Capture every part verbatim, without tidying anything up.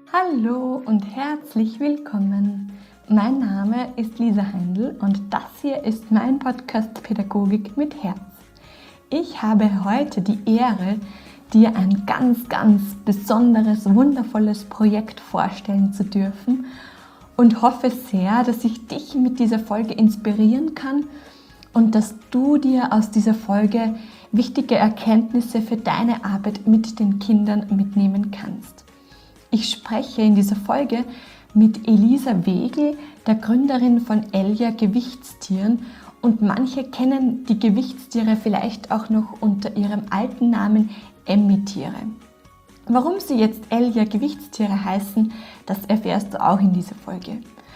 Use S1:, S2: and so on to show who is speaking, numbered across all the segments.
S1: Hallo und herzlich willkommen. Mein Name ist Lisa Heindl und das hier ist mein Podcast Pädagogik mit Herz. Ich habe heute die Ehre, dir ein ganz, ganz besonderes, wundervolles Projekt vorstellen zu dürfen und hoffe sehr, dass ich dich mit dieser Folge inspirieren kann und dass du dir aus dieser Folge wichtige Erkenntnisse für deine Arbeit mit den Kindern mitnehmen kannst. Ich spreche in dieser Folge mit Elisa Wegel, der Gründerin von Elja Gewichtstieren, und manche kennen die Gewichtstiere vielleicht auch noch unter ihrem alten Namen Emmi-Tiere. Warum sie jetzt Elja Gewichtstiere heißen, das erfährst du auch in dieser Folge.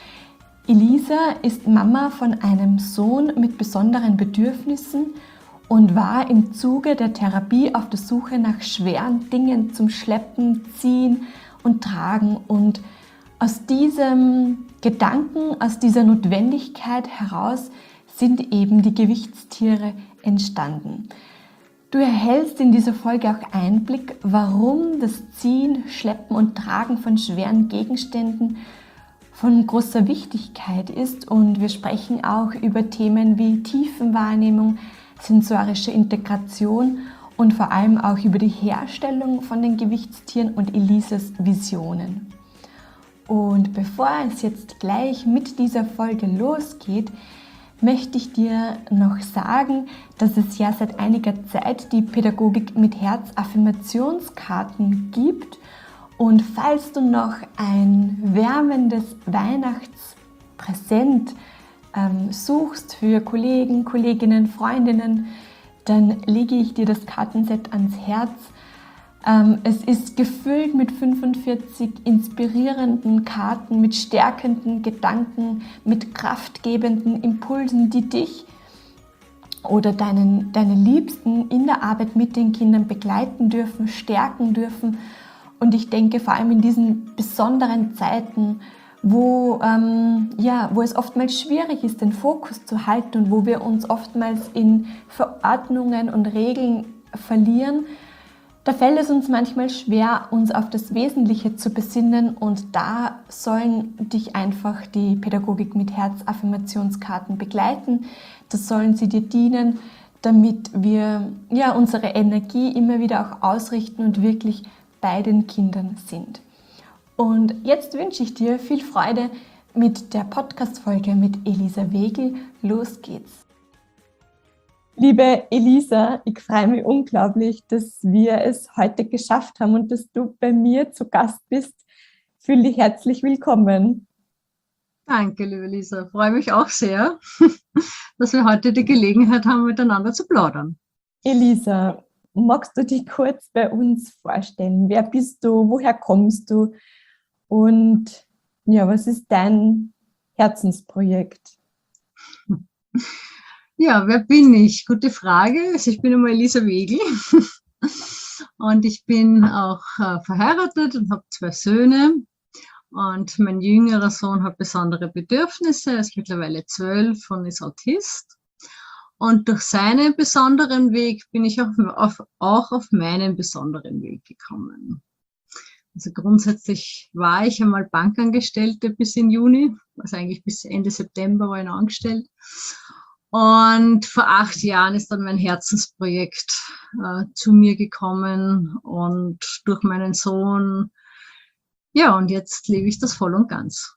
S1: Elisa ist Mama von einem Sohn mit besonderen Bedürfnissen und war im Zuge der Therapie auf der Suche nach schweren Dingen zum Schleppen, Ziehen und Tragen, und aus diesem Gedanken, aus dieser Notwendigkeit heraus sind eben die Gewichtstiere entstanden. Du erhältst in dieser Folge auch Einblick, warum das Ziehen, Schleppen und Tragen von schweren Gegenständen von großer Wichtigkeit ist, und wir sprechen auch über Themen wie Tiefenwahrnehmung, sensorische Integration und vor allem auch über die Herstellung von den Gewichtstieren und Elisas Visionen. Und bevor es jetzt gleich mit dieser Folge losgeht, möchte ich dir noch sagen, dass es ja seit einiger Zeit die Pädagogik mit Herz Affirmationskarten gibt. Und falls du noch ein wärmendes Weihnachtspräsent ähm, suchst für Kollegen, Kolleginnen, Freundinnen, dann lege ich dir das Kartenset ans Herz. Ähm, es ist gefüllt mit fünfundvierzig inspirierenden Karten, mit stärkenden Gedanken, mit kraftgebenden Impulsen, die dich oder deinen, deine Liebsten in der Arbeit mit den Kindern begleiten dürfen, stärken dürfen. Und ich denke, vor allem in diesen besonderen Zeiten, wo, ähm, ja, wo es oftmals schwierig ist, den Fokus zu halten und wo wir uns oftmals in Verordnungen und Regeln verlieren, da fällt es uns manchmal schwer, uns auf das Wesentliche zu besinnen, und da sollen dich einfach die Pädagogik mit Herz Affirmationskarten begleiten. Das sollen sie dir dienen, damit wir ja, unsere Energie immer wieder auch ausrichten und wirklich bei den Kindern sind. Und jetzt wünsche ich dir viel Freude mit der Podcast-Folge mit Elisa Wegel. Los geht's! Liebe Elisa, ich freue mich unglaublich, dass wir es heute geschafft haben und dass du bei mir zu Gast bist. Fühl dich herzlich willkommen.
S2: Danke, liebe Lisa. Ich freue mich auch sehr, dass wir heute die Gelegenheit haben, miteinander zu plaudern.
S1: Elisa, magst du dich kurz bei uns vorstellen? Wer bist du? Woher kommst du? Und ja, was ist dein Herzensprojekt?
S2: Ja, wer bin ich? Gute Frage. Also ich bin einmal Elisa Wegel und ich bin auch äh, verheiratet und habe zwei Söhne. Und mein jüngerer Sohn hat besondere Bedürfnisse. Er ist mittlerweile zwölf und ist Autist. Und durch seinen besonderen Weg bin ich auch auf, auch auf meinen besonderen Weg gekommen. Also grundsätzlich war ich einmal Bankangestellte bis in Juni, also eigentlich bis Ende September war ich noch angestellt. Und vor acht Jahren ist dann mein Herzensprojekt äh, zu mir gekommen und durch meinen Sohn. Ja, und jetzt lebe ich das voll und ganz.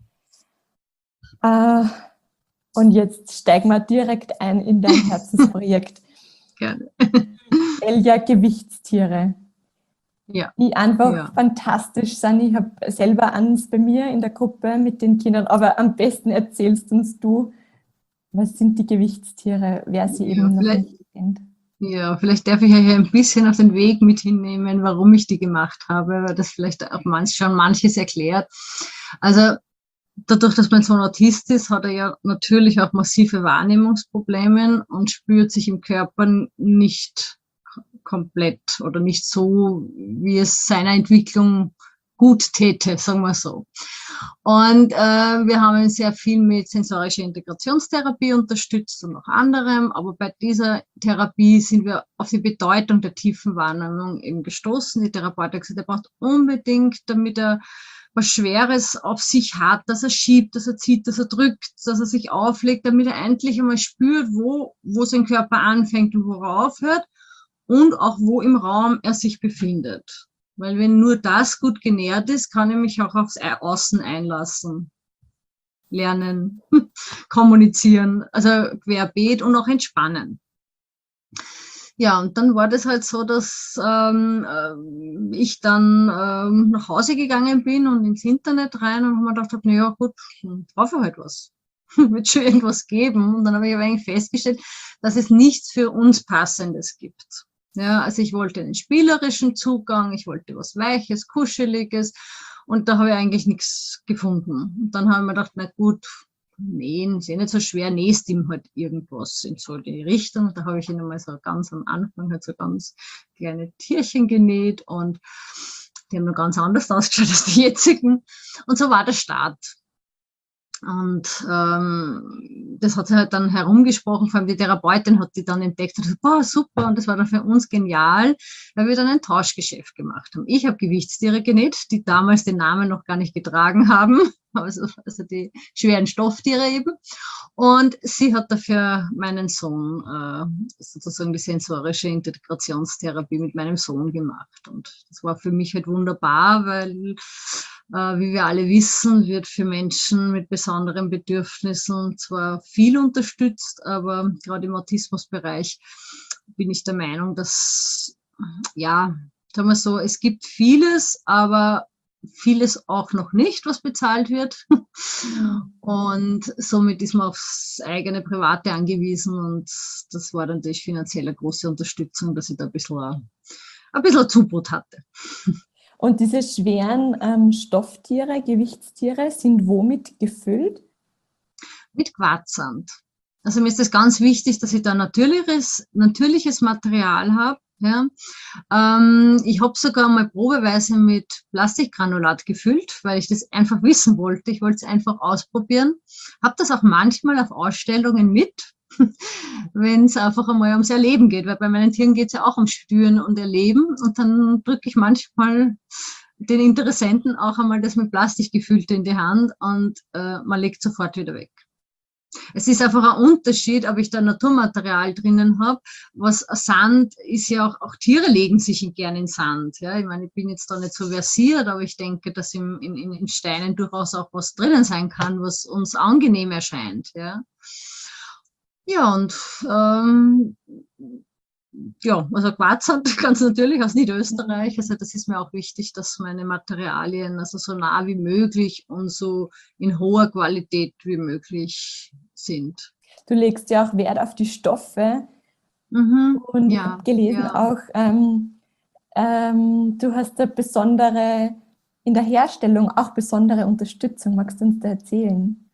S1: Uh, und jetzt steigen wir direkt ein in dein Herzensprojekt.
S2: Gerne.
S1: Elja Gewichtstiere.
S2: Ja.
S1: Die einfach
S2: ja.
S1: fantastisch sind. Ich habe selber eins bei mir in der Gruppe mit den Kindern, aber am besten erzählst uns du, was sind die Gewichtstiere, wer sie
S2: Ja,
S1: eben noch nicht kennt.
S2: Ja, vielleicht darf ich euch ein bisschen auf den Weg mit hinnehmen, warum ich die gemacht habe, weil das vielleicht auch manch, schon manches erklärt. Also dadurch, dass mein Sohn Autist ist, hat er ja natürlich auch massive Wahrnehmungsprobleme und spürt sich im Körper nicht komplett oder nicht so, wie es seiner Entwicklung gut täte, sagen wir so. Und äh, wir haben sehr viel mit sensorischer Integrationstherapie unterstützt und noch anderem, aber bei dieser Therapie sind wir auf die Bedeutung der tiefen Wahrnehmung eben gestoßen. Die Therapeutin hat gesagt, er braucht unbedingt, damit er was Schweres auf sich hat, dass er schiebt, dass er zieht, dass er drückt, dass er sich auflegt, damit er endlich einmal spürt, wo, wo sein Körper anfängt und wo er aufhört und auch wo im Raum er sich befindet. Weil wenn nur das gut genährt ist, kann ich mich auch aufs Außen einlassen, lernen, kommunizieren, also querbeet und auch entspannen. Ja, und dann war das halt so, dass ähm, äh, ich dann ähm, nach Hause gegangen bin und ins Internet rein und mir gedacht habe, naja gut, dann brauche ich halt was. Wird schon irgendwas geben. Und dann habe ich aber eigentlich festgestellt, dass es nichts für uns Passendes gibt. Ja, also ich wollte einen spielerischen Zugang, ich wollte was Weiches, Kuscheliges und da habe ich eigentlich nichts gefunden. Und dann habe ich mir gedacht, na gut, nähen ist eh nicht so schwer, nähst ihm halt irgendwas in so die Richtung. Und da habe ich ihn einmal so ganz am Anfang halt so ganz kleine Tierchen genäht und die haben noch ganz anders ausgeschaut als die jetzigen. Und so war der Start. Und ähm, das hat sich halt dann herumgesprochen, vor allem die Therapeutin hat die dann entdeckt und gesagt, boah, super, und das war dann für uns genial, weil wir dann ein Tauschgeschäft gemacht haben. Ich habe Gewichtstiere genäht, die damals den Namen noch gar nicht getragen haben, also, also die schweren Stofftiere eben. Und sie hat dafür meinen Sohn äh, sozusagen die sensorische Integrationstherapie mit meinem Sohn gemacht. Und das war für mich halt wunderbar, weil äh, wie wir alle wissen, wird für Menschen mit besonderen Bedürfnissen zwar viel unterstützt, aber gerade im Autismusbereich bin ich der Meinung, dass, ja, sagen wir so, es gibt vieles, aber vieles auch noch nicht, was bezahlt wird. Und somit ist man aufs eigene Private angewiesen und das war dann natürlich finanziell eine große Unterstützung, dass ich da ein bisschen, ein bisschen Zubrot hatte.
S1: Und diese schweren ähm, Stofftiere, Gewichtstiere, sind womit gefüllt?
S2: Mit Quarzsand. Also mir ist das ganz wichtig, dass ich da natürliches, natürliches Material habe. Ja. Ähm, ich habe sogar mal probeweise mit Plastikgranulat gefüllt, weil ich das einfach wissen wollte. Ich wollte es einfach ausprobieren. Habe das auch manchmal auf Ausstellungen mit, wenn es einfach einmal ums Erleben geht, weil bei meinen Tieren geht es ja auch ums Spüren und Erleben. Und dann drücke ich manchmal den Interessenten auch einmal das mit Plastik gefüllte in die Hand und äh, man legt sofort wieder weg. Es ist einfach ein Unterschied, ob ich da Naturmaterial drinnen habe. Was Sand ist ja auch, auch Tiere legen sich gerne in Sand. Ja, ich meine, ich bin jetzt da nicht so versiert, aber ich denke, dass im, in, in Steinen durchaus auch was drinnen sein kann, was uns angenehm erscheint. Ja, ja und ähm, ja, also Quarzsand ganz natürlich aus Niederösterreich. Also das ist mir auch wichtig, dass meine Materialien also so nah wie möglich und so in hoher Qualität wie möglich sind.
S1: Du legst ja auch Wert auf die Stoffe
S2: Mhm,
S1: und ich
S2: ja,
S1: habe gelesen
S2: ja.
S1: auch, ähm, ähm, du hast da besondere, in der Herstellung auch besondere Unterstützung. Magst du uns da erzählen?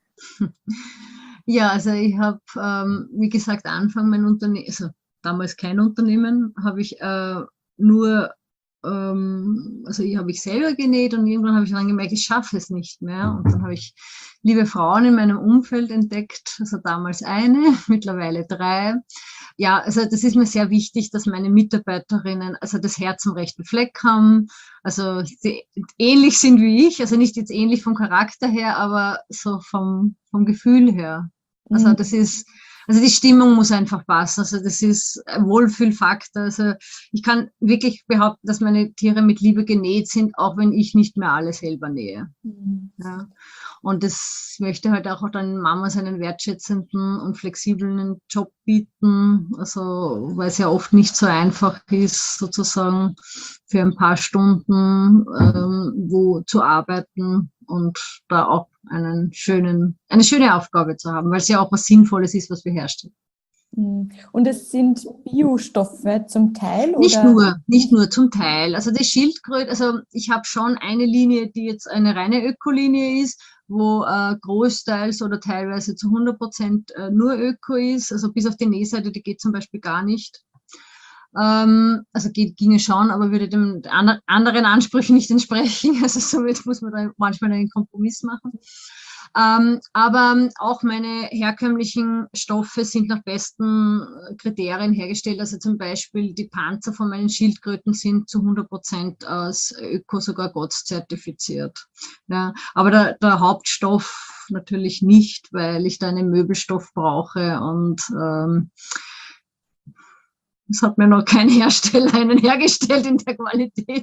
S2: Ja, also ich habe, ähm, wie gesagt, Anfang mein Unternehmen, also damals kein Unternehmen, habe ich äh, nur, ähm, also ich habe ich selber genäht und irgendwann habe ich dann gemerkt, ich schaffe es nicht mehr. Und dann habe ich liebe Frauen in meinem Umfeld entdeckt, also damals eine, mittlerweile drei. Ja, also das ist mir sehr wichtig, dass meine Mitarbeiterinnen also das Herz am rechten Fleck haben, also sie ähnlich sind wie ich, also nicht jetzt ähnlich vom Charakter her, aber so vom, vom Gefühl her. Also das ist, also die Stimmung muss einfach passen. Also das ist ein Wohlfühlfaktor. Also ich kann wirklich behaupten, dass meine Tiere mit Liebe genäht sind, auch wenn ich nicht mehr alles selber nähe.
S1: Mhm.
S2: Ja. Und das möchte halt auch dann Mamas einen wertschätzenden und flexiblen Job bieten. Also weil es ja oft nicht so einfach ist, sozusagen für ein paar Stunden ähm, wo zu arbeiten und da auch einen schönen, eine schöne Aufgabe zu haben, weil es ja auch was Sinnvolles ist, was wir herstellen.
S1: Und es sind Biostoffe zum Teil,
S2: Nicht
S1: oder?
S2: nur, nicht nur zum Teil. Also die Schildkröte, also ich habe schon eine Linie, die jetzt eine reine Ökolinie ist, wo äh, großteils oder teilweise zu hundert Prozent äh, nur Öko ist, also bis auf die Nähseite, die geht zum Beispiel gar nicht. Ähm, also geht, ginge schon, aber würde dem anderen Ansprüchen nicht entsprechen. Also somit muss man da manchmal einen Kompromiss machen. Ähm, aber auch meine herkömmlichen Stoffe sind nach besten Kriterien hergestellt. Also zum Beispiel die Panzer von meinen Schildkröten sind zu hundert Prozent aus Öko, sogar G O T S zertifiziert. Ja, aber der, der Hauptstoff natürlich nicht, weil ich da einen Möbelstoff brauche und ähm, es hat mir noch kein Hersteller einen hergestellt in der Qualität.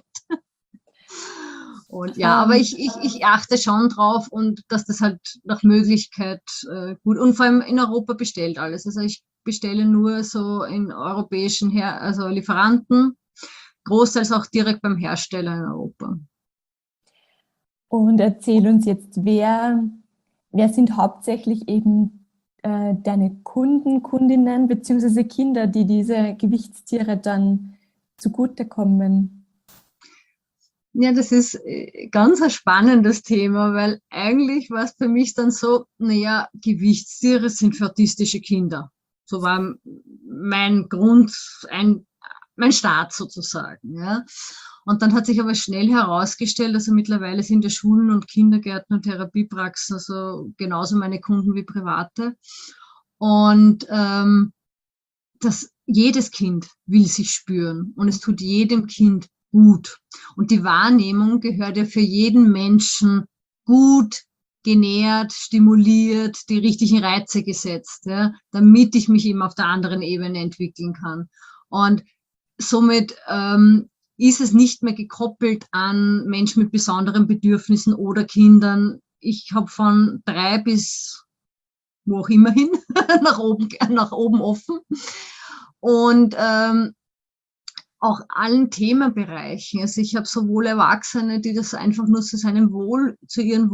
S2: Und ja, aber ich, ich, ich achte schon drauf und dass das halt nach Möglichkeit äh, gut und vor allem in Europa bestellt alles. Also ich bestelle nur so in europäischen Her also Lieferanten, großteils auch direkt beim Hersteller in Europa.
S1: Und erzähl uns jetzt, wer, wer sind hauptsächlich eben äh, deine Kunden, Kundinnen beziehungsweise Kinder, die diese Gewichtstiere dann zugutekommen?
S2: Ja, das ist ganz ein spannendes Thema, weil eigentlich war es für mich dann so, naja, Gewichtstiere sind für autistische Kinder. So war mein Grund, ein, mein Start sozusagen. Ja. Und dann hat sich aber schnell herausgestellt, also mittlerweile sind ja Schulen und Kindergärten und Therapiepraxen also genauso meine Kunden wie private. Und ähm, dass jedes Kind will sich spüren und es tut jedem Kind gut. Und die Wahrnehmung gehört ja für jeden Menschen gut genährt, stimuliert, die richtigen Reize gesetzt, ja, damit ich mich eben auf der anderen Ebene entwickeln kann. Und somit ähm, ist es nicht mehr gekoppelt an Menschen mit besonderen Bedürfnissen oder Kindern. Ich habe von drei bis wo auch immer hin, nach oben, nach oben offen. Und ähm, auch allen Themenbereichen. Also ich habe sowohl Erwachsene, die das einfach nur zu seinem Wohl, zu ihrem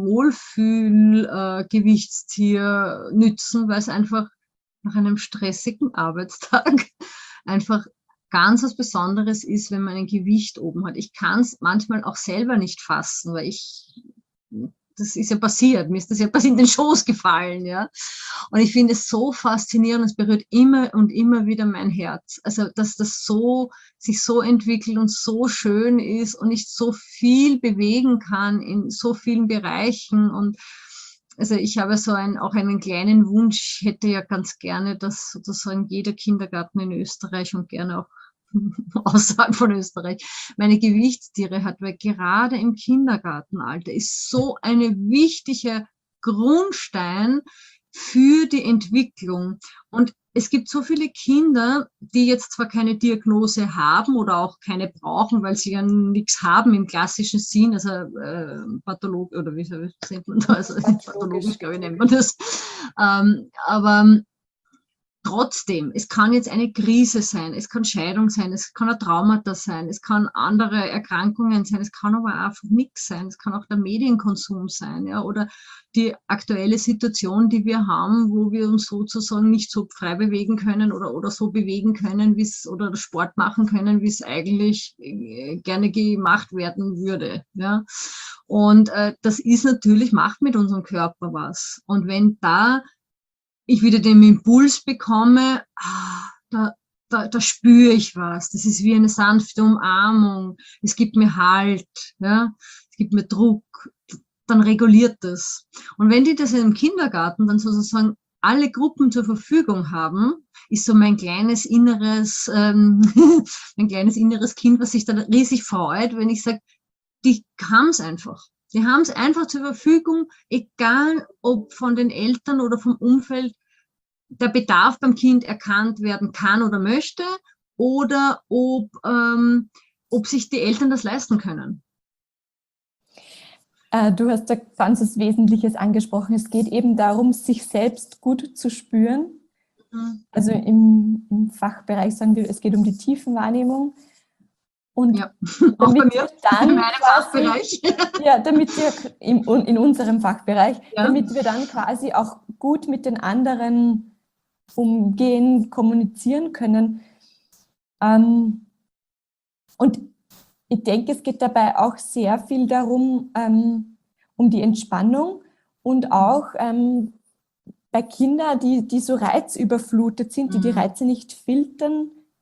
S2: Wohlfühl-Gewichtstier äh, nützen, weil es einfach nach einem stressigen Arbeitstag einfach ganz was Besonderes ist, wenn man ein Gewicht oben hat. Ich kann es manchmal auch selber nicht fassen, weil ich, das ist ja passiert, mir ist das ja in den Schoß gefallen, ja. Und ich finde es so faszinierend, es berührt immer und immer wieder mein Herz. Also, dass das so, sich so entwickelt und so schön ist und ich so viel bewegen kann in so vielen Bereichen. Und also ich habe so ein, auch einen kleinen Wunsch, ich hätte ja ganz gerne, dass sozusagen jeder Kindergarten in Österreich und gerne auch außerhalb von Österreich meine Gewichtstiere hat, weil gerade im Kindergartenalter ist so eine wichtige Grundstein für die Entwicklung. Und es gibt so viele Kinder, die jetzt zwar keine Diagnose haben oder auch keine brauchen, weil sie ja nichts haben im klassischen Sinn, also äh, Patholog oder wie nennt man das? Also, pathologisch, glaube ich, nennt man das. Ähm, aber trotzdem, es kann jetzt eine Krise sein, es kann Scheidung sein, es kann ein Traumata sein, es kann andere Erkrankungen sein, es kann aber einfach nichts sein, es kann auch der Medienkonsum sein, ja, oder die aktuelle Situation, die wir haben, wo wir uns sozusagen nicht so frei bewegen können oder, oder so bewegen können, wie es, oder Sport machen können, wie es eigentlich äh, gerne gemacht werden würde, ja. Und äh, das ist natürlich, macht mit unserem Körper was. Und wenn da ich wieder den Impuls bekomme, ah, da, da, da spüre ich was. Das ist wie eine sanfte Umarmung. Es gibt mir Halt, ja, es gibt mir Druck. Dann reguliert das. Und wenn die das im Kindergarten dann sozusagen alle Gruppen zur Verfügung haben, ist so mein kleines inneres, ähm, mein kleines inneres Kind, was sich dann riesig freut, wenn ich sage, die haben es einfach. Die haben es einfach zur Verfügung, egal ob von den Eltern oder vom Umfeld der Bedarf beim Kind erkannt werden kann oder möchte oder ob, ähm, ob sich die Eltern das leisten können.
S1: Du hast da ganz was Wesentliches angesprochen. Es geht eben darum, sich selbst gut zu spüren. Mhm. Also im, im Fachbereich sagen wir, es geht um die Tiefenwahrnehmung. Und
S2: ja, auch bei mir,
S1: dann
S2: in meinem quasi, Fachbereich.
S1: Ja, damit wir in, in unserem Fachbereich, ja. damit wir dann quasi auch gut mit den anderen umgehen, kommunizieren können. Ähm, und ich denke, es geht dabei auch sehr viel darum, ähm, um die Entspannung und auch ähm, bei Kindern, die, die so reizüberflutet sind, die die Reize nicht filtern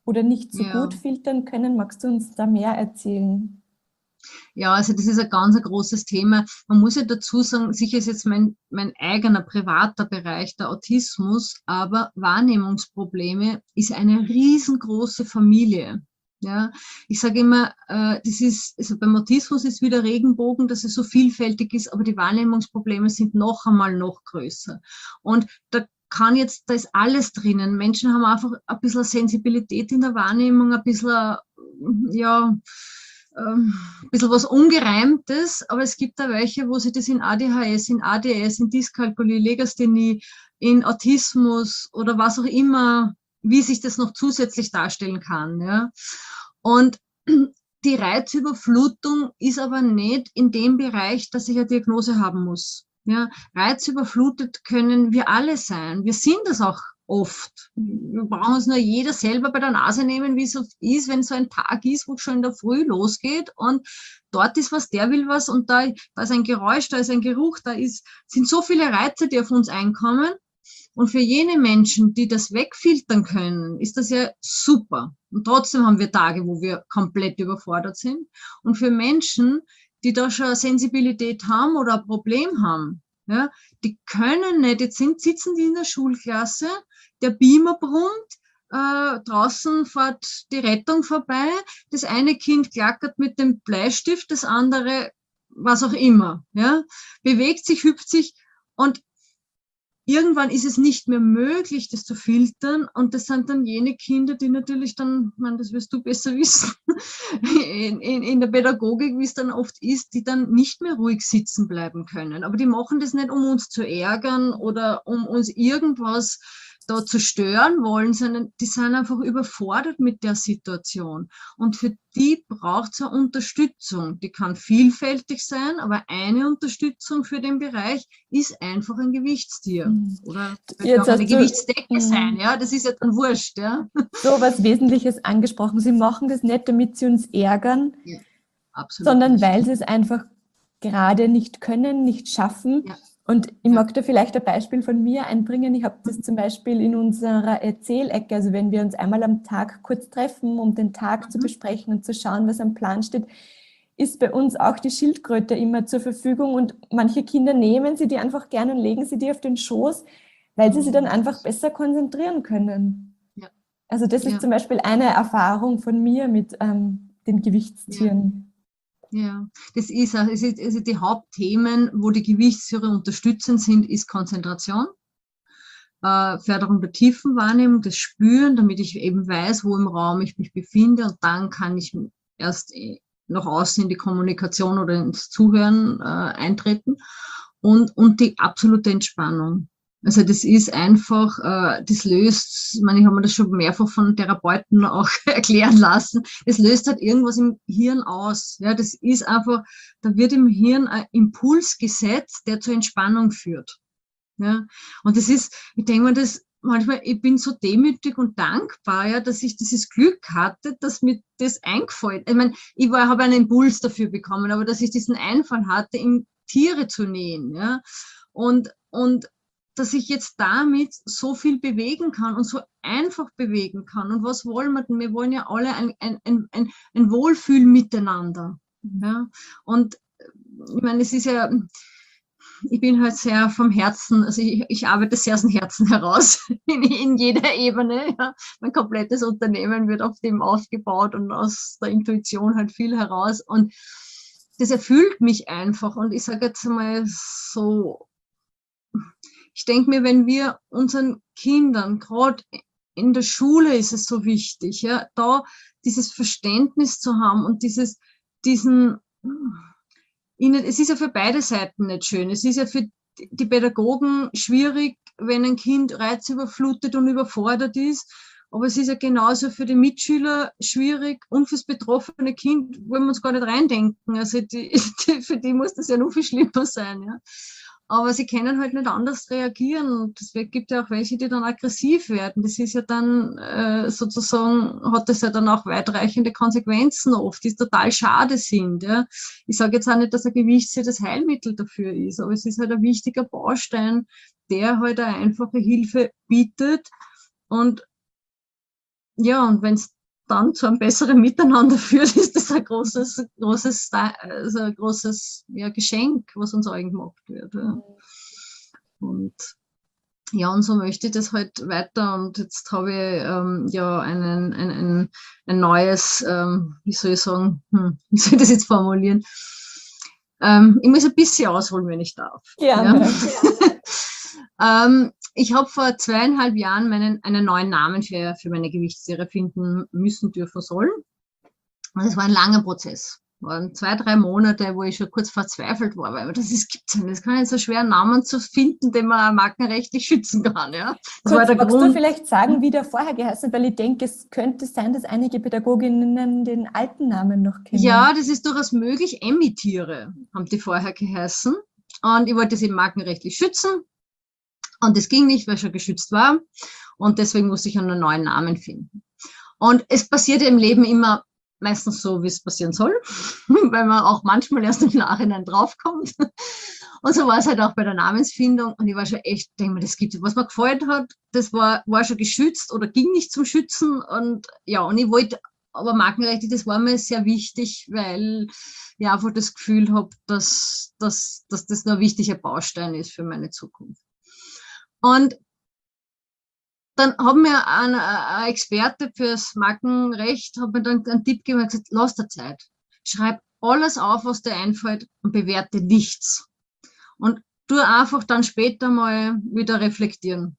S1: oder nicht so
S2: Ja.
S1: gut filtern können. Magst du uns da mehr erzählen?
S2: Ja, also das ist ein ganz ein großes Thema. Man muss ja dazu sagen, sicher ist jetzt mein, mein eigener privater Bereich der Autismus, aber Wahrnehmungsprobleme ist eine riesengroße Familie. Ja, ich sage immer, äh, das ist, also beim Autismus ist wieder Regenbogen, dass es so vielfältig ist, aber die Wahrnehmungsprobleme sind noch einmal noch größer. Und da kann jetzt, da ist alles drinnen. Menschen haben einfach ein bisschen Sensibilität in der Wahrnehmung, ein bisschen, ja, ähm, ein bisschen was Ungereimtes, aber es gibt da welche, wo sie das in A D H S, in A D S, in Dyskalkulie, Legasthenie, in Autismus oder was auch immer, wie sich das noch zusätzlich darstellen kann. Ja. Und die Reizüberflutung ist aber nicht in dem Bereich, dass ich eine Diagnose haben muss. Ja, reizüberflutet können wir alle sein. Wir sind das auch oft. Wir brauchen uns nur jeder selber bei der Nase nehmen, wie es so ist, wenn so ein Tag ist, wo es schon in der Früh losgeht und dort ist was, der will was und da, da ist ein Geräusch, da ist ein Geruch, da ist, sind so viele Reize, die auf uns einkommen. Und für jene Menschen, die das wegfiltern können, ist das ja super. Und trotzdem haben wir Tage, wo wir komplett überfordert sind. Und für Menschen, die da schon eine Sensibilität haben oder ein Problem haben, ja, die können nicht, jetzt sind, sitzen die in der Schulklasse, der Beamer brummt, äh, draußen fährt die Rettung vorbei, das eine Kind klackert mit dem Bleistift, das andere, was auch immer, ja, bewegt sich, hüpft sich und irgendwann ist es nicht mehr möglich, das zu filtern. Und das sind dann jene Kinder, die natürlich dann, ich meine, das wirst du besser wissen, in, in, in der Pädagogik, wie es dann oft ist, die dann nicht mehr ruhig sitzen bleiben können. Aber die machen das nicht, um uns zu ärgern oder um uns irgendwas da zu stören wollen, sondern die sind einfach überfordert mit der Situation. Und für die braucht es eine Unterstützung. Die kann vielfältig sein, aber eine Unterstützung für den Bereich ist einfach ein Gewichtstier.
S1: Mhm.
S2: Oder
S1: Jetzt
S2: auch eine
S1: hast du,
S2: Gewichtsdecke
S1: mhm,
S2: sein. Ja, das ist ja dann wurscht. Ja,
S1: so was Wesentliches angesprochen. Sie machen das nicht, damit sie uns ärgern,
S2: ja, absolut
S1: sondern
S2: nicht.
S1: weil sie es einfach gerade nicht können, nicht schaffen.
S2: Ja,
S1: Und ich
S2: ja.
S1: mag da vielleicht ein Beispiel von mir einbringen. Ich habe das zum Beispiel in unserer Erzählecke, also wenn wir uns einmal am Tag kurz treffen, um den Tag
S2: Mhm.
S1: zu besprechen und zu schauen, was am Plan steht, ist bei uns auch die Schildkröte immer zur Verfügung. Und manche Kinder nehmen sie die einfach gerne und legen sie die auf den Schoß, weil sie sich dann einfach besser konzentrieren können.
S2: Ja.
S1: Also das ist
S2: Ja.
S1: zum Beispiel eine Erfahrung von mir mit ähm, den Gewichtstieren.
S2: Ja, das ist, auch- es ist also die Hauptthemen, wo die Gewichtstiere unterstützend sind, ist Konzentration, äh, Förderung der Tiefenwahrnehmung, das Spüren, damit ich eben weiß, wo im Raum ich mich befinde und dann kann ich erst äh, nach außen in die Kommunikation oder ins Zuhören äh, eintreten und, und die absolute Entspannung. Also das ist einfach, äh, das löst, ich meine, ich habe mir das schon mehrfach von Therapeuten auch erklären lassen, das löst halt irgendwas im Hirn aus. Ja, das ist einfach, da wird im Hirn ein Impuls gesetzt, der zur Entspannung führt. Ja, und das ist, ich denke mir, das manchmal, ich bin so demütig und dankbar, ja, dass ich dieses Glück hatte, dass mir das eingefallen. Ich meine, ich war, habe einen Impuls dafür bekommen, aber dass ich diesen Einfall hatte, ihm Tiere zu nähen, ja, und und dass ich jetzt damit so viel bewegen kann und so einfach bewegen kann. Und was wollen wir denn? Wir wollen ja alle ein, ein, ein, ein, ein Wohlfühlen miteinander. Ja? Und ich meine, es ist ja, ich bin halt sehr vom Herzen, also ich, ich arbeite sehr aus dem Herzen heraus, in, in jeder Ebene. Ja. Mein komplettes Unternehmen wird auf dem aufgebaut und aus der Intuition halt viel heraus. Und das erfüllt mich einfach. Und ich sage jetzt mal so, ich denke mir, wenn wir unseren Kindern, gerade in der Schule ist es so wichtig, ja, da dieses Verständnis zu haben und dieses, diesen, ihnen, es ist ja für beide Seiten nicht schön. Es ist ja für die Pädagogen schwierig, wenn ein Kind reizüberflutet und überfordert ist. Aber es ist ja genauso für die Mitschüler schwierig und fürs betroffene Kind, wollen wir uns gar nicht reindenken. Also die, die, für die muss das ja noch viel schlimmer sein. Ja. Aber sie können halt nicht anders reagieren. Und es gibt ja auch welche, die dann aggressiv werden. Das ist ja dann äh, sozusagen, hat das ja dann auch weitreichende Konsequenzen oft, die total schade sind. Ja. Ich sage jetzt auch nicht, dass ein Gewichtstier das Heilmittel dafür ist, aber es ist halt ein wichtiger Baustein, der halt eine einfache Hilfe bietet. Und ja, und wenn es dann zu einem besseren Miteinander führt, ist das ein großes, großes, also ein großes ja, Geschenk, was uns allen gemacht wird. Ja. Und ja, und so möchte ich das halt weiter. Und jetzt habe ich ähm, ja einen, ein, ein, ein neues, ähm, wie soll ich sagen, hm, wie soll ich das jetzt formulieren? Ähm, ich muss ein bisschen ausholen, wenn ich darf.
S1: Gerne.
S2: Ja. ähm, ich habe vor zweieinhalb Jahren meinen, einen neuen Namen für, für meine Gewichtstiere finden müssen, dürfen, sollen. Und es war ein langer Prozess. Waren zwei, drei Monate, wo ich schon kurz verzweifelt war, weil das ist, gibt's ja nicht. Das kann nicht so schwer, einen Namen zu finden, den man markenrechtlich schützen kann. Ja. Das
S1: Kurz,
S2: war der
S1: magst
S2: Grund.
S1: du vielleicht sagen, wie der vorher geheißen hat? Weil ich denke, es könnte sein, dass einige Pädagoginnen den alten Namen noch kennen.
S2: Ja, das ist durchaus möglich. Emmy-Tiere haben die vorher geheißen. Und ich wollte sie markenrechtlich schützen. Und das ging nicht, weil ich schon geschützt war. Und deswegen musste ich einen neuen Namen finden. Und es passiert im Leben immer meistens so, wie es passieren soll, weil man auch manchmal erst im Nachhinein draufkommt. Und so war es halt auch bei der Namensfindung. Und ich war schon echt, denke mir, das gibt es. Was mir gefällt hat, das war, war schon geschützt oder ging nicht zum Schützen. Und ja, und ich wollte, aber markenrechtlich, das war mir sehr wichtig, weil ich einfach das Gefühl habe, dass, dass, dass das nur ein wichtiger Baustein ist für meine Zukunft. Und dann haben mir ein, ein Experte fürs Markenrecht hat mir dann einen Tipp gegeben und gesagt, lass dir Zeit. Schreib alles auf, was dir einfällt und bewerte nichts. Und tu einfach dann später mal wieder reflektieren.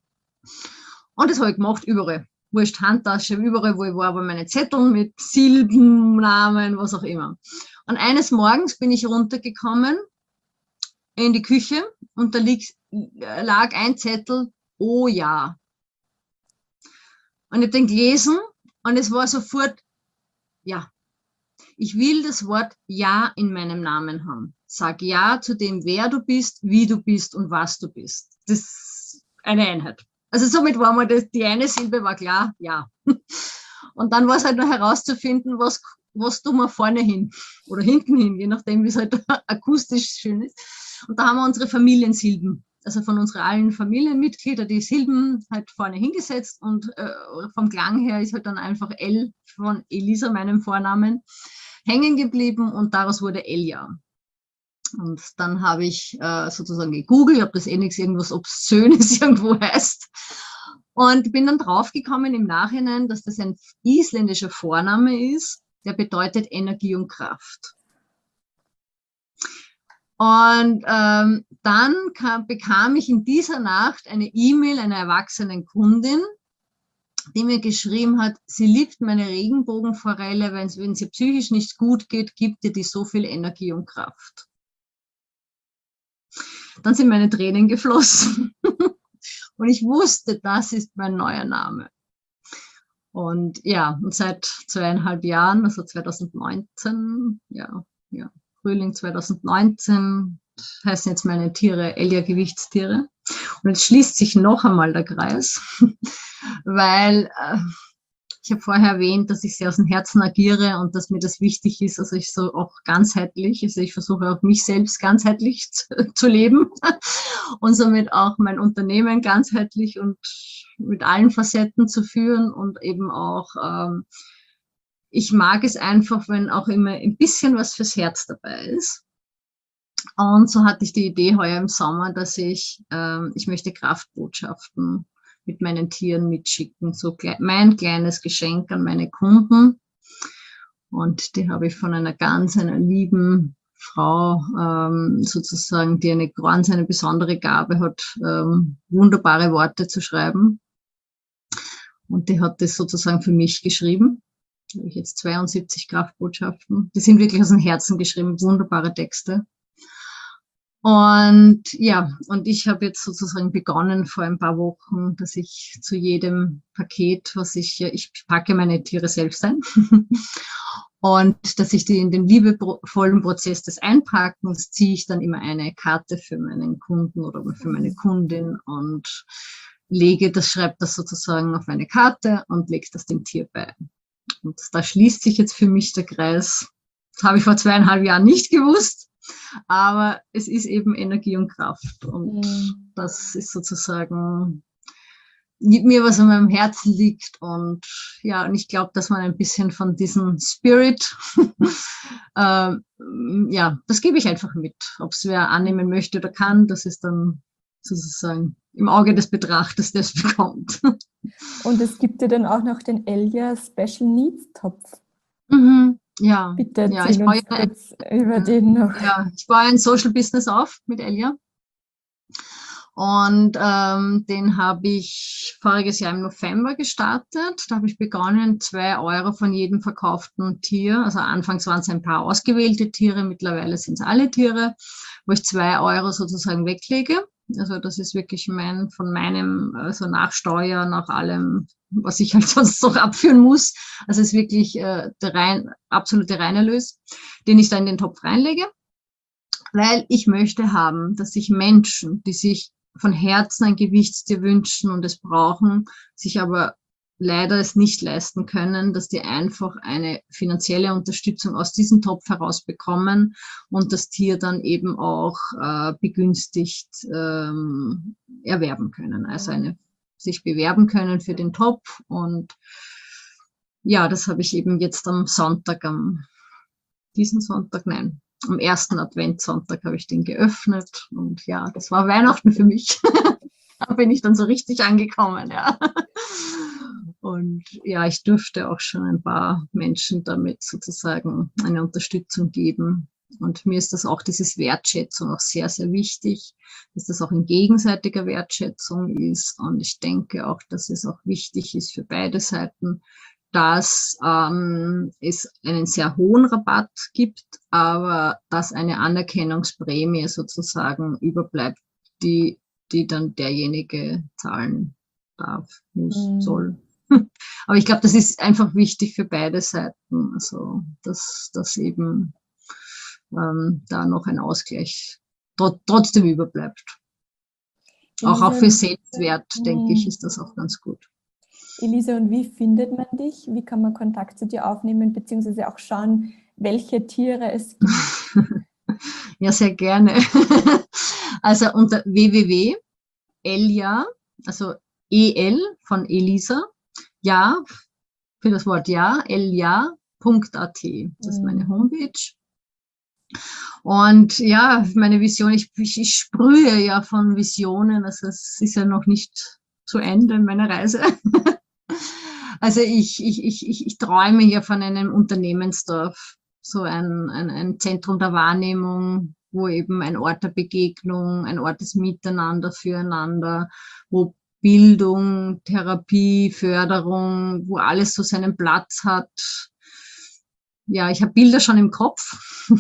S2: Und das habe ich gemacht, überall. Wurscht, Handtasche, überall, wo ich war, aber meine Zettel mit Silben, Namen, was auch immer. Und eines Morgens bin ich runtergekommen in die Küche und da lieg, lag ein Zettel, oh ja. Und ich habe den gelesen und es war sofort, ja, ich will das Wort Ja in meinem Namen haben. Sag Ja zu dem, wer du bist, wie du bist und was du bist. Das ist eine Einheit. Also somit war mal das, die eine Silbe war klar, ja. Und dann war es halt noch herauszufinden, was, was tun wir vorne hin oder hinten hin, je nachdem, wie es halt akustisch schön ist. Und da haben wir unsere Familiensilben. Also von unseren allen Familienmitgliedern die Silben halt vorne hingesetzt und äh, vom Klang her ist halt dann einfach L von Elisa, meinem Vornamen, hängen geblieben und daraus wurde Elja. Und dann habe ich äh, sozusagen gegoogelt, ob das eh nichts irgendwas Obszönes irgendwo heißt. Und bin dann draufgekommen im Nachhinein, dass das ein isländischer Vorname ist, der bedeutet Energie und Kraft. Und ähm, dann kam, bekam ich in dieser Nacht eine E-Mail einer erwachsenen Kundin, die mir geschrieben hat, sie liebt meine Regenbogenforelle, wenn, wenn sie psychisch nicht gut geht, gibt ihr die so viel Energie und Kraft. Dann sind meine Tränen geflossen und ich wusste, das ist mein neuer Name. Und ja, und seit zweieinhalb Jahren, also zweitausendneunzehn, ja, ja, Frühling zweitausendneunzehn, heißen jetzt meine Tiere Elja Gewichtstiere. Und jetzt schließt sich noch einmal der Kreis, weil äh, ich habe vorher erwähnt, dass ich sehr aus dem Herzen agiere und dass mir das wichtig ist, also ich so auch ganzheitlich, also ich versuche auch mich selbst ganzheitlich zu, zu leben und somit auch mein Unternehmen ganzheitlich und mit allen Facetten zu führen und eben auch, ähm, ich mag es einfach, wenn auch immer ein bisschen was fürs Herz dabei ist. Und so hatte ich die Idee heuer im Sommer, dass ich, ähm, ich möchte Kraftbotschaften mit meinen Tieren mitschicken, so mein kleines Geschenk an meine Kunden. Und die habe ich von einer ganz, einer lieben Frau ähm, sozusagen, die eine ganz, eine besondere Gabe hat, ähm, wunderbare Worte zu schreiben. Und die hat das sozusagen für mich geschrieben. Da habe ich jetzt zweiundsiebzig Kraftbotschaften. Die sind wirklich aus dem Herzen geschrieben, wunderbare Texte. Und ja, und ich habe jetzt sozusagen begonnen vor ein paar Wochen, dass ich zu jedem Paket, was ich, ich packe meine Tiere selbst ein, und dass ich die in den liebevollen Prozess des Einpackens ziehe ich dann immer eine Karte für meinen Kunden oder für meine Kundin und lege das, schreibe das sozusagen auf eine Karte und lege das dem Tier bei. Und da schließt sich jetzt für mich der Kreis. Das habe ich vor zweieinhalb Jahren nicht gewusst. Aber es ist eben Energie und Kraft und mhm. das ist sozusagen mir was an meinem Herzen liegt. Und ja, und ich glaube, dass man ein bisschen von diesem Spirit, äh, ja, das gebe ich einfach mit. Ob es wer annehmen möchte oder kann, das ist dann sozusagen im Auge des Betrachters, der es bekommt.
S1: Und es gibt ja dann auch noch den Elia Special Needs Topf.
S2: Mhm, ja,
S1: Bitte
S2: ja, ich
S1: erzähl
S2: baue
S1: uns
S2: ja,
S1: kurz über den noch.
S2: ja, ich baue ein Social Business auf mit Elia. Und ähm, den habe ich voriges Jahr im November gestartet. Da habe ich begonnen, zwei Euro von jedem verkauften Tier. Also anfangs waren es ein paar ausgewählte Tiere, mittlerweile sind es alle Tiere, wo ich zwei Euro sozusagen weglege. Also das ist wirklich mein, von meinem, also nach Steuer, nach allem, was ich halt sonst noch abführen muss. Also es ist wirklich äh, der rein, absolute Reinerlös, den ich da in den Topf reinlege. Weil ich möchte haben, dass sich Menschen, die sich von Herzen ein Gewichtstier wünschen und es brauchen, sich aber leider es nicht leisten können, dass die einfach eine finanzielle Unterstützung aus diesem Topf heraus bekommen und das Tier dann eben auch äh, begünstigt ähm, erwerben können. Also eine, sich bewerben können für den Topf. Und ja, das habe ich eben jetzt am Sonntag, am diesen Sonntag, nein, am ersten Adventssonntag habe ich den geöffnet und ja, das war Weihnachten für mich. Da bin ich dann so richtig angekommen, ja. Und ja, ich durfte auch schon ein paar Menschen damit sozusagen eine Unterstützung geben. Und mir ist das auch, dieses Wertschätzung auch sehr, sehr wichtig, dass das auch in gegenseitiger Wertschätzung ist. Und ich denke auch, dass es auch wichtig ist für beide Seiten, dass ähm, es einen sehr hohen Rabatt gibt, aber dass eine Anerkennungsprämie sozusagen überbleibt, die, die dann derjenige zahlen darf, muss, mhm. soll. Aber ich glaube, das ist einfach wichtig für beide Seiten, also dass, dass eben ähm, da noch ein Ausgleich tr- trotzdem überbleibt. Auch, auch für Selbstwert, mhm. denke ich, ist das auch ganz gut.
S1: Elisa, und wie findet man dich? Wie kann man Kontakt zu dir aufnehmen, beziehungsweise auch schauen, welche Tiere es gibt?
S2: Ja, sehr gerne. Also unter w w w punkt elia, also E L von Elisa, ja, für das Wort ja, elia punkt a t. Das ist meine Homepage. Und ja, meine Vision, ich, ich sprühe ja von Visionen, also es ist ja noch nicht zu Ende, meine Reise. Also ich, ich, ich, ich, ich träume hier von einem Unternehmensdorf, so ein, ein, ein Zentrum der Wahrnehmung, wo eben ein Ort der Begegnung, ein Ort des Miteinander, Füreinander, wo Bildung, Therapie, Förderung, wo alles so seinen Platz hat. Ja, ich habe Bilder schon im Kopf.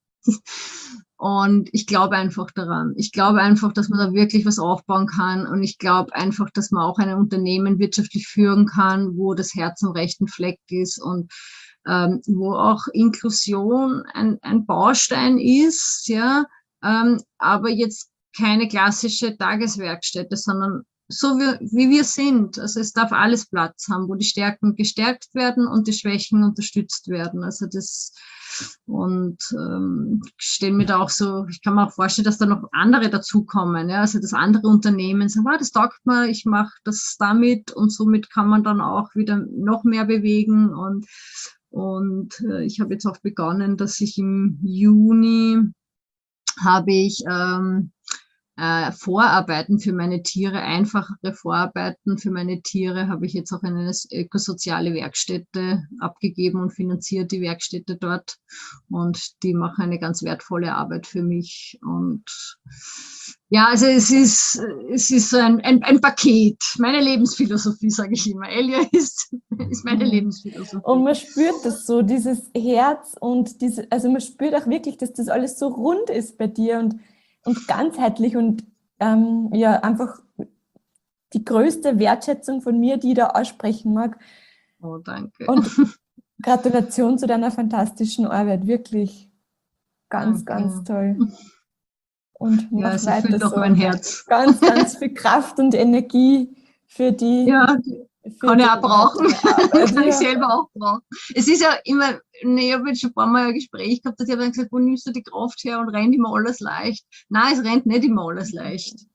S2: Und ich glaube einfach daran. Ich glaube einfach, dass man da wirklich was aufbauen kann. Und ich glaube einfach, dass man auch ein Unternehmen wirtschaftlich führen kann, wo das Herz am rechten Fleck ist und ähm, wo auch Inklusion ein, ein Baustein ist, ja, ähm, aber jetzt keine klassische Tageswerkstätte, sondern so wie, wie wir sind. Also es darf alles Platz haben, wo die Stärken gestärkt werden und die Schwächen unterstützt werden. Also das und ähm, stelle mir da auch so, ich kann mir auch vorstellen, dass da noch andere dazukommen, ja, also dass andere Unternehmen sagen, ah, das taugt mir, ich mache das damit und somit kann man dann auch wieder noch mehr bewegen und und äh, ich habe jetzt auch begonnen, dass ich im Juni habe ich ähm, äh, Vorarbeiten für meine Tiere, einfachere Vorarbeiten für meine Tiere, habe ich jetzt auch eine ökosoziale Werkstätte abgegeben und finanziert die Werkstätte dort. Und die machen eine ganz wertvolle Arbeit für mich. Und ja, also es ist, es ist so ein, ein, ein Paket. Meine Lebensphilosophie, sage ich immer. Elia ist, ist meine Lebensphilosophie.
S1: Und man spürt das so, dieses Herz und diese, also man spürt auch wirklich, dass das alles so rund ist bei dir und und ganzheitlich und ähm, ja, einfach die größte Wertschätzung von mir, die ich da aussprechen mag.
S2: Oh, danke.
S1: Und Gratulation zu deiner fantastischen Arbeit, wirklich ganz, danke. Ganz toll. Und mach
S2: ja, es
S1: weiter
S2: erfüllt
S1: so.
S2: Auch mein Herz.
S1: Ganz, ganz viel Kraft und Energie für die.
S2: Ja,
S1: für
S2: kann
S1: die
S2: ich auch brauchen.
S1: Arbeit,
S2: kann
S1: ja.
S2: ich selber auch brauchen. Es ist ja immer, ne, ich habe jetzt schon ein paar Mal ein Gespräch gehabt, dass ich habe gesagt, wo nimmst du die Kraft her und rennt immer alles leicht? Nein, es rennt nicht immer alles leicht.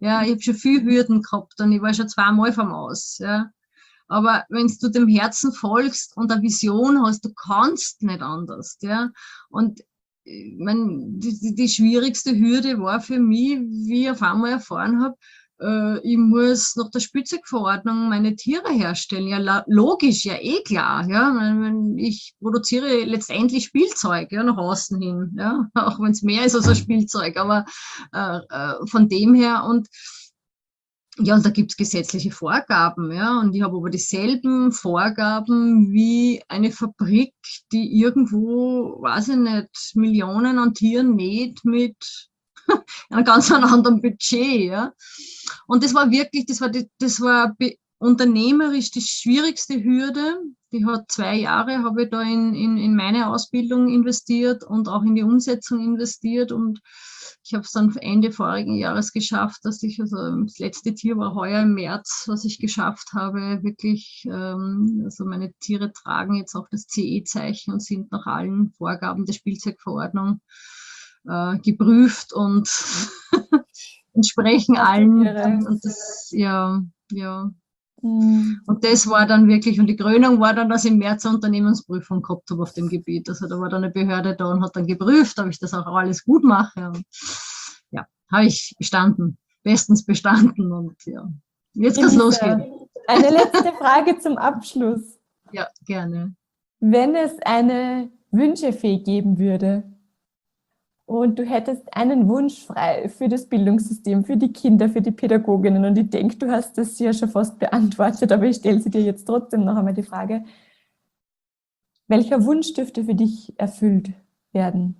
S2: Ja, ich habe schon viel Hürden gehabt und ich war schon zweimal vom Aus. Ja. Aber wenn du dem Herzen folgst und eine Vision hast, du kannst nicht anders. Ja. Und ich mein, die, die, die schwierigste Hürde war für mich, wie ich auf einmal erfahren habe, äh, ich muss nach der Spielzeugverordnung meine Tiere herstellen. Ja, logisch, ja eh klar. Ja. Ich produziere letztendlich Spielzeug, ja, nach außen hin. Ja. Auch wenn es mehr ist als ein Spielzeug. Aber äh, äh, von dem her und ja, und da gibt's gesetzliche Vorgaben, ja, und ich habe aber dieselben Vorgaben wie eine Fabrik, die irgendwo, weiß ich nicht, Millionen an Tieren näht mit einem ganz anderen Budget, ja. Und das war wirklich, das war, die, das war unternehmerisch die schwierigste Hürde. Die hat zwei Jahre, habe ich da in, in, in meine Ausbildung investiert und auch in die Umsetzung investiert und ich habe es dann Ende vorigen Jahres geschafft, dass ich, also das letzte Tier war heuer im März, was ich geschafft habe, wirklich, ähm, also meine Tiere tragen jetzt auch das C E-Zeichen und sind nach allen Vorgaben der Spielzeugverordnung äh, geprüft und entsprechen allen. Und das, ja, ja. Mhm. Und das war dann wirklich, und die Krönung war dann, dass ich im März eine Unternehmensprüfung gehabt habe auf dem Gebiet. Also da war dann eine Behörde da und hat dann geprüft, ob ich das auch alles gut mache. Und ja, habe ich bestanden, bestens bestanden und ja, jetzt kann es losgehen.
S1: Eine letzte Frage zum Abschluss.
S2: Ja, gerne.
S1: Wenn es eine Wünschefee geben würde und du hättest einen Wunsch frei für das Bildungssystem, für die Kinder, für die Pädagoginnen und ich denke, du hast das ja schon fast beantwortet, aber ich stelle sie dir jetzt trotzdem noch einmal die Frage, welcher Wunsch dürfte für dich erfüllt werden?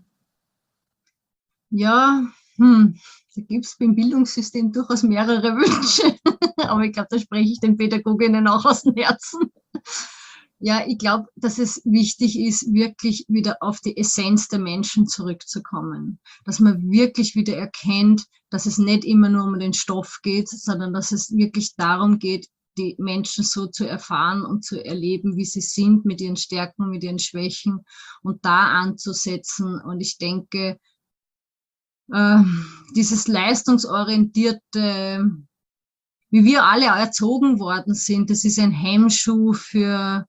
S2: Ja, hm, da gibt es beim Bildungssystem durchaus mehrere Wünsche, aber ich glaube, da spreche ich den Pädagoginnen auch aus dem Herzen. Ja, ich glaube, dass es wichtig ist, wirklich wieder auf die Essenz der Menschen zurückzukommen. Dass man wirklich wieder erkennt, dass es nicht immer nur um den Stoff geht, sondern dass es wirklich darum geht, die Menschen so zu erfahren und zu erleben, wie sie sind, mit ihren Stärken, mit ihren Schwächen und da anzusetzen. Und ich denke, äh, dieses leistungsorientierte, wie wir alle erzogen worden sind, das ist ein Hemmschuh für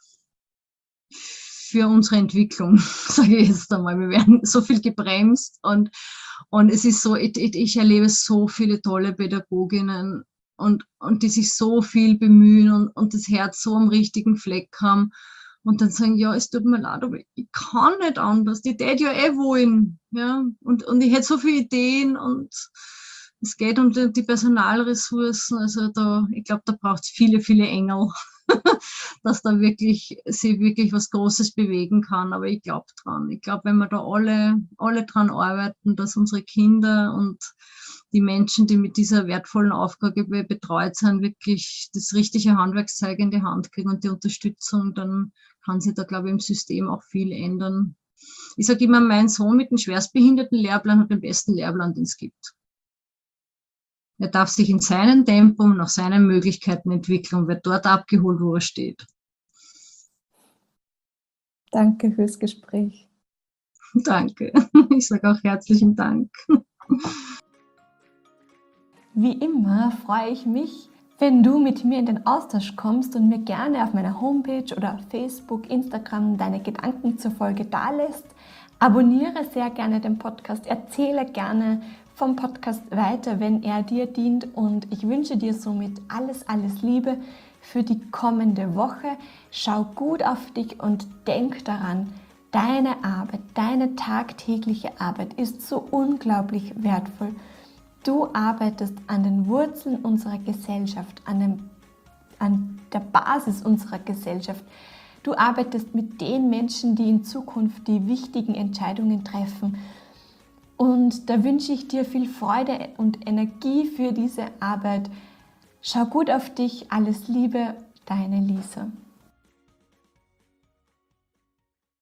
S2: für unsere Entwicklung, sage ich jetzt einmal. Wir werden so viel gebremst und, und es ist so, ich, ich erlebe so viele tolle Pädagoginnen und, und die sich so viel bemühen und, und das Herz so am richtigen Fleck haben und dann sagen, ja, es tut mir leid, aber ich kann nicht anders, die tät ja eh wollen, ja, und, und ich hätte so viele Ideen und es geht um die, die Personalressourcen, also da, ich glaube, da braucht es viele, viele Engel, dass da wirklich, sich wirklich was Großes bewegen kann. Aber ich glaube dran. Ich glaube, wenn wir da alle, alle dran arbeiten, dass unsere Kinder und die Menschen, die mit dieser wertvollen Aufgabe betreut sind, wirklich das richtige Handwerkszeug in die Hand kriegen und die Unterstützung, dann kann sich da, glaube ich, im System auch viel ändern. Ich sage immer, mein Sohn mit dem schwerstbehinderten Lehrplan hat den besten Lehrplan, den es gibt. Er darf sich in seinem Tempo und nach seinen Möglichkeiten entwickeln und wird dort abgeholt, wo er steht.
S1: Danke fürs Gespräch.
S2: Danke. Ich sage auch herzlichen Dank.
S1: Wie immer freue ich mich, wenn du mit mir in den Austausch kommst und mir gerne auf meiner Homepage oder auf Facebook, Instagram deine Gedanken zur Folge dalässt. Abonniere sehr gerne den Podcast, erzähle gerne vom Podcast weiter, wenn er dir dient und ich wünsche dir somit alles, alles Liebe für die kommende Woche. Schau gut auf dich und denk daran, deine Arbeit, deine tagtägliche Arbeit ist so unglaublich wertvoll. Du arbeitest an den Wurzeln unserer Gesellschaft, an, dem, an der Basis unserer Gesellschaft. Du arbeitest mit den Menschen, die in Zukunft die wichtigen Entscheidungen treffen. Und da wünsche ich dir viel Freude und Energie für diese Arbeit. Schau gut auf dich, alles Liebe, deine Lisa.